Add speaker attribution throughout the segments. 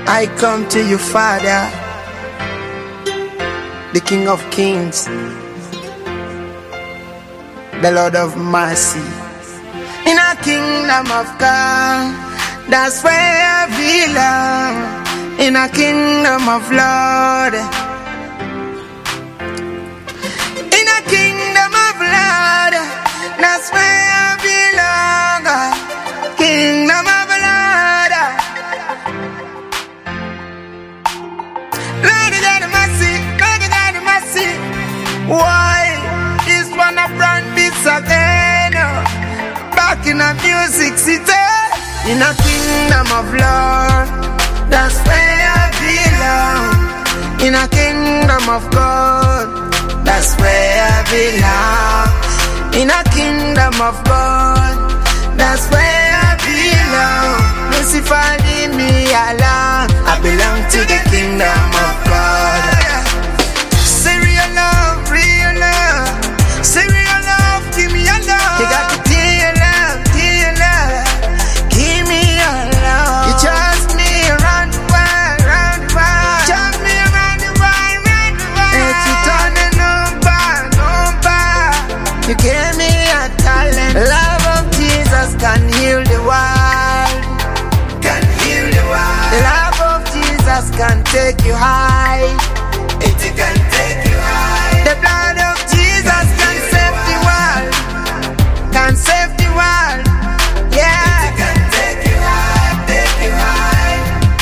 Speaker 1: I come to you, Father, the King of Kings, the Lord of mercy. In a kingdom of God, that's where I belong. In a kingdom of Lord, in a kingdom of Lord, that's where I belong. Kingdom of Lord, Lord God of mercy, Lord God of mercy. Why is one of brand beats again? Back in a music city, in a kingdom of Lord, that's where I belong. In a kingdom of God, that's where I belong. In a kingdom of God, that's where I belong. Lucifer, leave me alone. I belong to the kingdom of God. Say real love, real love. Say real love, give me your love. You got to deal love, deal love. Give me your love. You trust me around the world, round the world. Trust me around the world, round the world. And you turn it on back. You gave me a talent. The love of Jesus can heal the world. Can heal the world. The love of Jesus can take you high. It can take you high. The blood of Jesus can save the world. Can save the world. Yeah. It can take you high, take you high.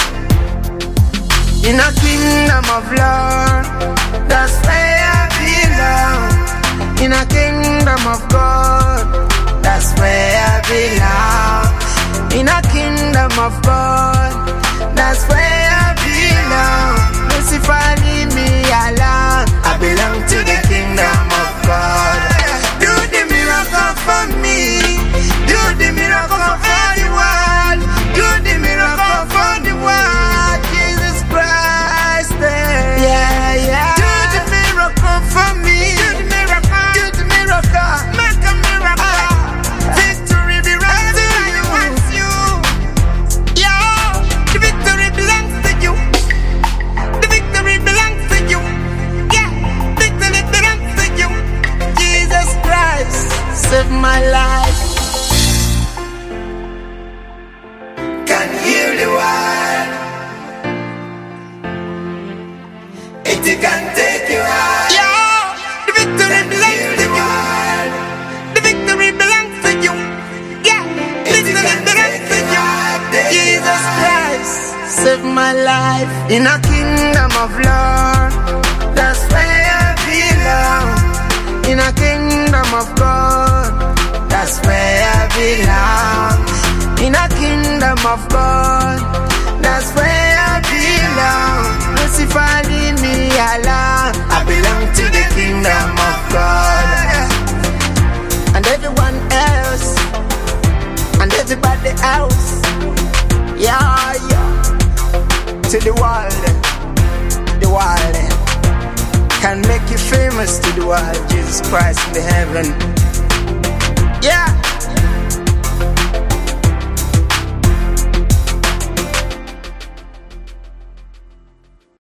Speaker 1: In a kingdom of love, that's where I belong. In a kingdom of God, that's where I belong. In a kingdom of God, that's where I belong. Lucifer, leave me alone. I belong to the kingdom of God. Do the miracle for me. Do the miracle for the world. Do the miracle for the world. Jesus Christ, yeah, yeah. Do the miracle for me. Do the miracle. Do the miracle. Make a miracle. Victory belongs to you. Yo, the victory belongs to you. The victory belongs to you. Yeah, victory belongs to you. Jesus Christ, save my life. Can heal the world. It can take you high. Yo, the victory belongs to you. The victory belongs to you. Yeah, victory belongs to you. Jesus Christ, save my life. In a kingdom of love, that's where I belong. In a kingdom of God, that's where I belong. In a kingdom of God, that's where I belong. Lucifer, leave me alone. I belong to the kingdom of God. And everyone else, and everybody else, yeah, yeah. To the world can make you famous to the world. Jesus Christ in the heaven.